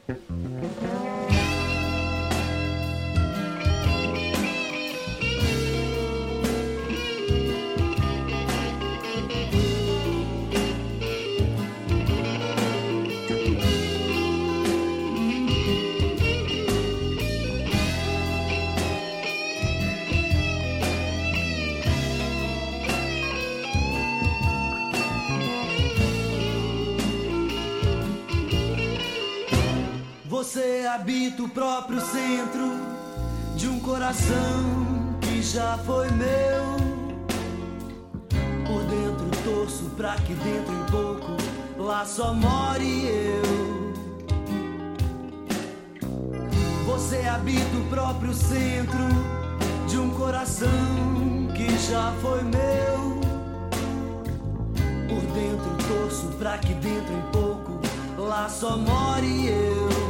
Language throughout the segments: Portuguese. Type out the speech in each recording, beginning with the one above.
Você habita o próprio centro de um coração que já foi meu. Por dentro torço pra que dentro em pouco lá só more eu. Você habita o próprio centro de um coração que já foi meu. Por dentro torço pra que dentro em pouco lá só more eu.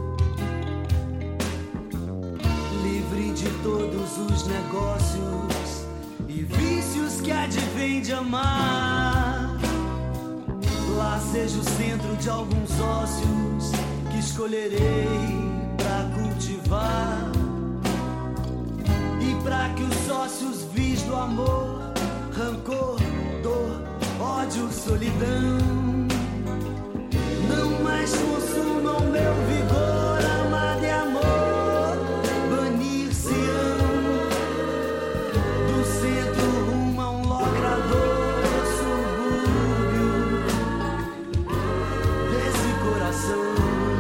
Livre de todos os negócios e vícios que advém de amar. Lá seja o centro de alguns ócios que escolherei pra cultivar. E pra que os sócios vis do amor, rancor, dor, ódio, solidão não mais consumam meu vigor, amado e amor, banir-se-ão do centro rumo a um logrador subúrbio desse coração.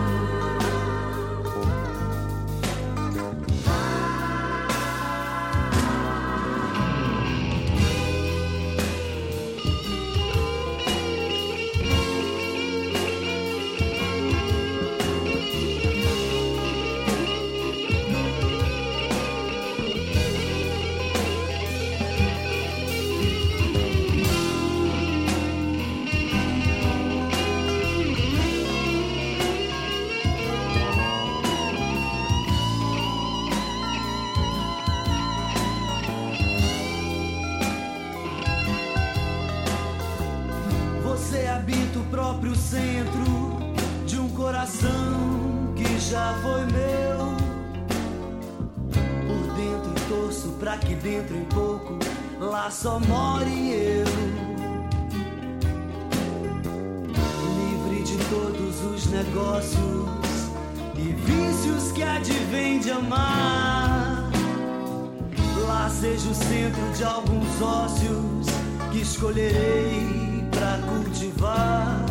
Você habita o próprio centro de um coração que já foi meu. Por dentro torço pra que dentro em pouco lá só more eu. Livre de todos os negócios e vícios que advém de amar. Lá seja o centro de alguns ócios que escolherei pra cultivar.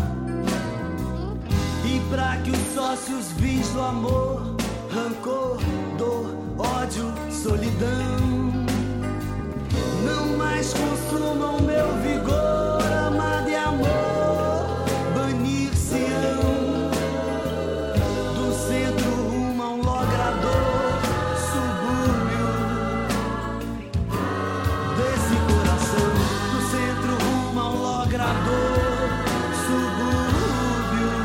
E pra que os sócios vis do amor, rancor, dor, ódio, solidão não mais consumam meu vigor, amado e amor, banir-se-ão do centro rumo a um logrador subúrbio desse coração. Do centro rumo a um logrador subúrbio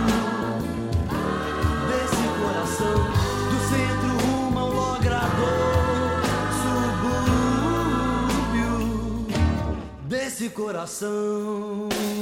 desse coração. Do centro rumo a um logrador subúrbio desse coração.